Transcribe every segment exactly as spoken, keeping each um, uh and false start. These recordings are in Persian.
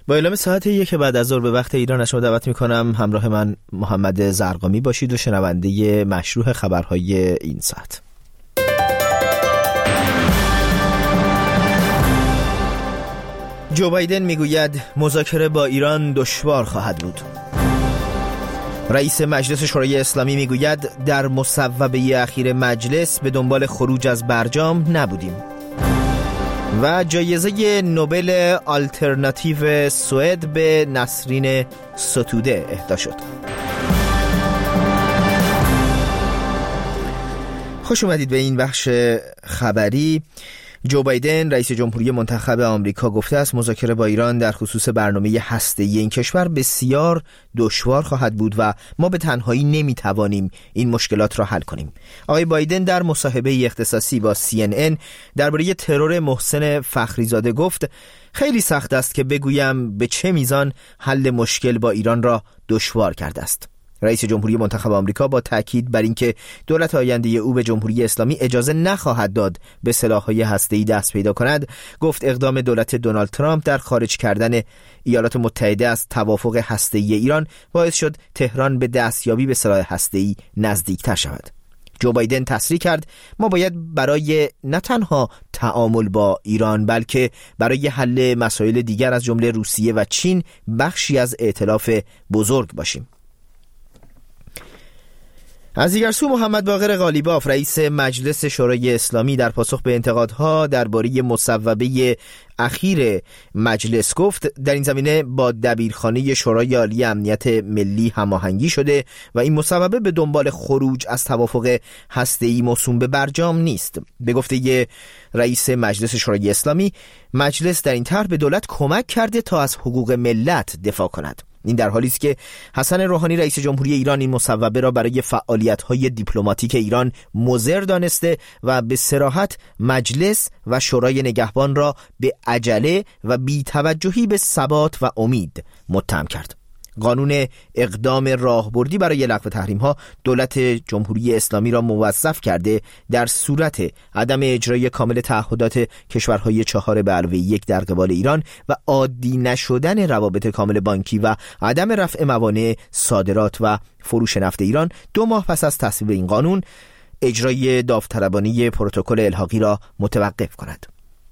با اعلام ساعت یک بعد از ظهر به وقت ایران از شما دعوت میکنم همراه من محمد زرقامی باشید و شنونده مشروح خبرهای این ساعت. جو بایدن میگوید مذاکره با ایران دشوار خواهد بود. رئیس مجلس شورای اسلامی میگوید در مصوبه اخیر مجلس به دنبال خروج از برجام نبودیم. و جایزه نوبل آلترناتیو سوئد به نسرین ستوده اهدا شد. خوش اومدید به این بخش خبری. جو بایدن رئیس جمهوری منتخب آمریکا گفته است مذاکره با ایران در خصوص برنامه هسته‌ای این کشور بسیار دشوار خواهد بود و ما به تنهایی نمیتوانیم این مشکلات را حل کنیم. آقای بایدن در مصاحبه اختصاصی با سی ان ان درباره ترور محسن فخریزاده گفت خیلی سخت است که بگویم به چه میزان حل مشکل با ایران را دشوار کرده است. رئیس جمهوری منتخب آمریکا با تاکید بر اینکه دولت آینده او به جمهوری اسلامی اجازه نخواهد داد به سلاح‌های هسته‌ای دست پیدا کند، گفت اقدام دولت دونالد ترامپ در خارج کردن ایالات متحده از توافق هسته‌ای ایران باعث شد تهران به دستیابی به سلاح هسته‌ای نزدیکتر شود. جو بایدن تصریح کرد ما باید برای نه تنها تعامل با ایران بلکه برای حل مسائل دیگر از جمله روسیه و چین بخشی از ائتلاف بزرگ باشیم. از دیگر سو محمد باقر قالیباف رئیس مجلس شورای اسلامی در پاسخ به انتقادها درباره مصوبه اخیر مجلس گفت در این زمینه با دبیرخانه شورای عالی امنیت ملی هماهنگی شده و این مصوبه به دنبال خروج از توافق هسته‌ای موسوم به برجام نیست. به گفته رئیس مجلس شورای اسلامی مجلس در این طرح به دولت کمک کرده تا از حقوق ملت دفاع کند. این در حالی است که حسن روحانی رئیس جمهوری ایران این مصوبه را برای فعالیت‌های دیپلماتیک ایران مضر دانسته و به صراحت مجلس و شورای نگهبان را به عجله و بی‌توجهی به ثبات و امید متهم کرد. قانون اقدام راهبردی برای لغو تحریم‌ها دولت جمهوری اسلامی را موظف کرده در صورت عدم اجرای کامل تعهدات کشورهای چهار به علاوه یک در قبال ایران و عادی نشدن روابط کامل بانکی و عدم رفع موانع صادرات و فروش نفت ایران دو ماه پس از تصویب این قانون اجرای داوطلبانه پروتکل الحاقی را متوقف کند.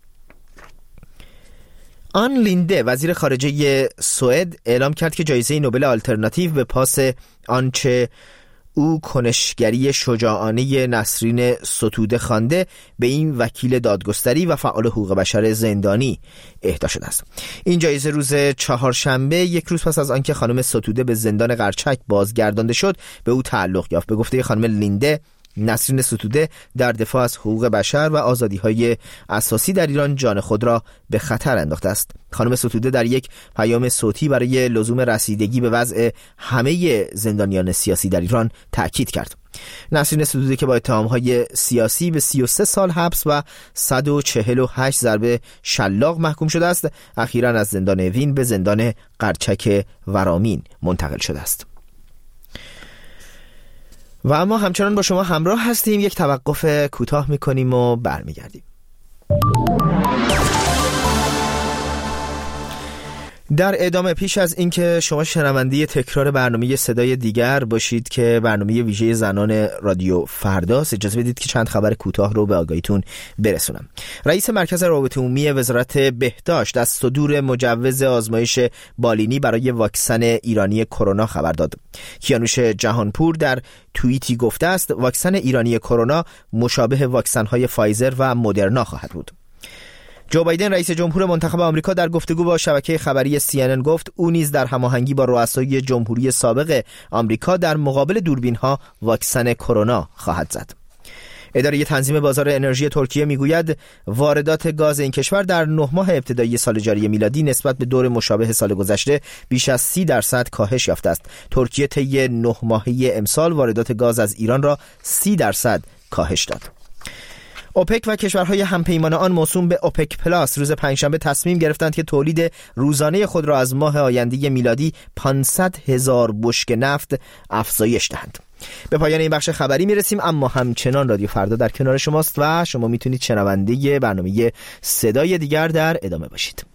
آن لینده وزیر خارجه سوئد اعلام کرد که جایزه نوبل آلترناتیو به پاس آنچه او کنشگری شجاعانه نسرین ستوده خوانده به این وکیل دادگستری و فعال حقوق بشر زندانی اهدا شده است. این جایزه روز چهارشنبه یک روز پس از آنکه خانم ستوده به زندان قرچک بازگردانده شد به او تعلق یافت. به گفته خانم لینده نسرین ستوده در دفاع از حقوق بشر و آزادی‌های اساسی در ایران جان خود را به خطر انداخته است. خانم ستوده در یک پیام صوتی برای لزوم رسیدگی به وضع همه زندانیان سیاسی در ایران تأکید کرد. نسرین ستوده که با اتهام‌های سیاسی به سی و سه سال حبس و صد و چهل و هشت ضربه شلاق محکوم شده است، اخیراً از زندان وین به زندان قرچک ورامین منتقل شده است. و اما همچنان با شما همراه هستیم. یک توقف کوتاه میکنیم و برمیگردیم. در ادامه پیش از اینکه شما شنونده تکرار برنامه صدای دیگر باشید که برنامه ویژه زنان رادیو فرداست، اجازه بدید که چند خبر کوتاه رو به آگاهیتون برسونم. رئیس مرکز روابط عمومی وزارت بهداشت از صدور مجوز آزمایش بالینی برای واکسن ایرانی کرونا خبر داد. کیانوش جهانپور در توییتی گفته است واکسن ایرانی کرونا مشابه واکسن‌های فایزر و مدرنا خواهد بود. جو بایدن رئیس جمهور منتخب آمریکا در گفتگو با شبکه خبری سی ان ان گفت او نیز در هماهنگی با رؤسای جمهوری سابق آمریکا در مقابل دوربین‌ها واکسن کرونا خواهد زد. اداره تنظیم بازار انرژی ترکیه میگوید واردات گاز این کشور در نه ماه ابتدایی سال جاری میلادی نسبت به دور مشابه سال گذشته بیش از سی درصد کاهش یافته است. ترکیه طی نه ماهه امسال واردات گاز از ایران را سی درصد کاهش داد. اوپک و کشورهای همپیمان آن موسوم به اوپک پلاس روز پنجشنبه تصمیم گرفتند که تولید روزانه خود را از ماه آینده میلادی پانصد هزار بشکه نفت افزایش دهند. به پایان این بخش خبری میرسیم، اما همچنان رادیو فردا در کنار شماست و شما میتونید شنونده برنامه صدای دیگر در ادامه باشید.